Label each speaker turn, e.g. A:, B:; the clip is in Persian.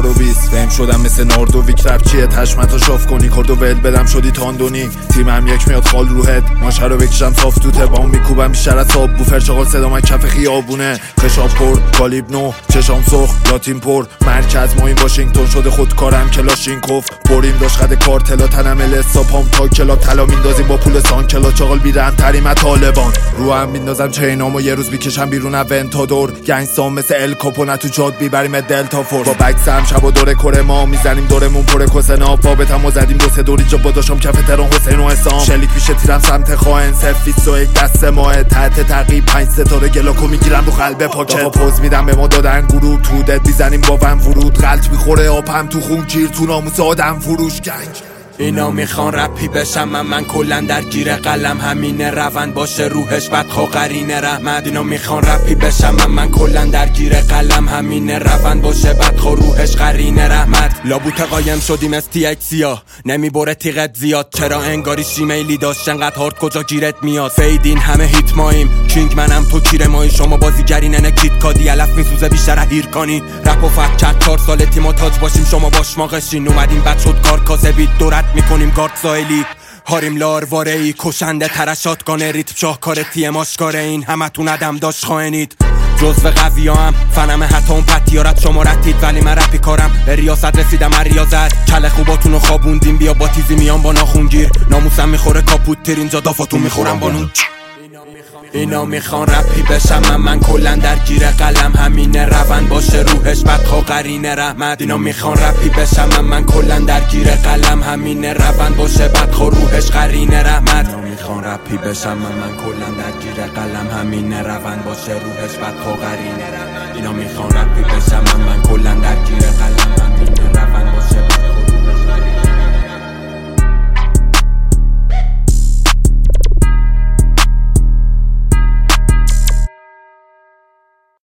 A: 2020 فهم شدم مثل ناردویک. رپ چیه تشمتو شاف کنی کردو ول بدم شدی تاندونی. تیمم یک میاد خال روحت ماشه رو بکشم صاف توته. با اون میکوبم بیشتر از آب بوفر چاقال صدا من کف خیابونه. خشاب پر کالیب نو چشام سرخ لاتین پر مرکز ما این واشنگتن شده خودکارم کلاشینکوف. بریم داشت خد کارتلا تنم لسا پام تا کلا طلا میندازیم با پول سانکلا. چاقال بیرم تریم طالبان رو هم میندازم چینامو یه روز میکشم بیرون اونتادور. گنگستان مثل ال کاپو تو جاد بیبریم دلتا فور. با بکسم شب و دور کره ما میزنیم دورمون پر کسنا. بابتمو زدیم دو سه دوری جا با داشم کف تران حسین و حسام. شلیک میشه تیرم سمت خائن سفیس و یک دست ماه تحت تعقیب 5 ستاره گلاکو میگیرم رو قلب پاکت. دافا پوز میدم به ما دادن گروه تودت میزنیم با ون ورود. غلط میخوره آبم تو خون گیر تو ناموس آدم فروش گنگ.
B: اینا میخوان رپی بشم من کلن درگیر قلم همینه روند باشه روحش بدخوا قرینه رحمت. اینا میخوان رپی بشم من کلن درگیر قلم همینه روند باشه بدخوا روحش قرینه رحمت. لابوت قایم شدیم از تی اکس سیاه نمیبره تیغت زیاد. چرا انگاری شیمیلی داشت انقدر هارد کجا گیرت میاد. فیدین همه هیت ماییم کینگ منم تو کیر مایی. شما بازیگری نکید کادی علف میسوزه بیشتر هیر کنی. رپ و فک کرد 4 سال تیما تاج باشیم شما باش ماقشین. اومدیم بد شد کار کاسه بیت دورت میکنیم گارد سایلی. هاریم لارواره ای کشنده ترشات گانه ریتم شاهکار تیم آشکاره. این همه تو ندم داشت خواهنید جزو قوی هم فنم حتی اون پتیارت شما رتید ولی من رپی کارم به ریاست رسیدم ریاضت. کل خوباتونو خوابوندیم بیا با تیزی میان با ناخونگیر. ناموسم میخوره کاپوت تیر اینجا دافاتون میخورم با نوک. اینا میخوان رپی بشم من کلن درگیر قلم همینه روند باشه روحش بدخوا قرینه رحمت. اینا میخوان رپی بشم من کلن درگیر قلم همینه روند باشه بدخوا روحش قرینه رحمت. اینا میخوان رپی بشم من کلن درگیر قلم همینه روند باشه روحش بدخوا قرینه رحمت. اینا میخوان رپی بشم من